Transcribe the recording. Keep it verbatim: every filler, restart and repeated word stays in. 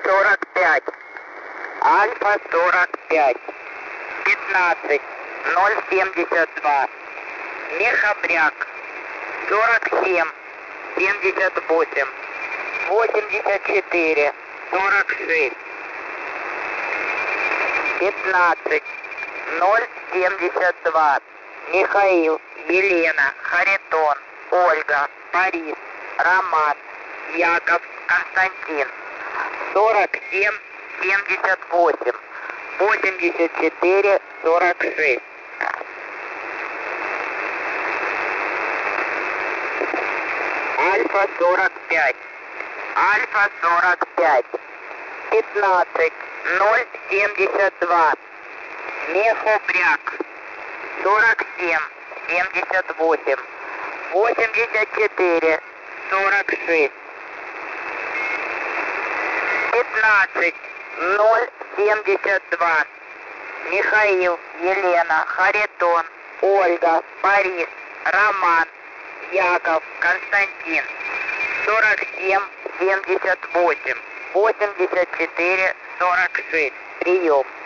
сорок пять. Альфа сорок пять. пятнадцать ноль семьдесят два. Мехабряк. сорок семь семьдесят восемь. восемьдесят четыре сорок шесть. пятнадцать ноль семьдесят два. Михаил, Елена, Харитон, Ольга, Борис, Роман, Яков, Константин. сорок семь семьдесят восемь. восемьдесят четыре сорок шесть. Альфа сорок пять. Альфа сорок пять. пятнадцать ноль семьдесят два. Мехобряк. сорок семь семьдесят восемь. восемьдесят четыре сорок шесть. пятнадцать ноль семьдесят два. Михаил, Елена, Харитон, Ольга, Борис, Роман, Яков, Константин. сорок семь семьдесят восемь. восемьдесят четыре сорок шесть. Прием.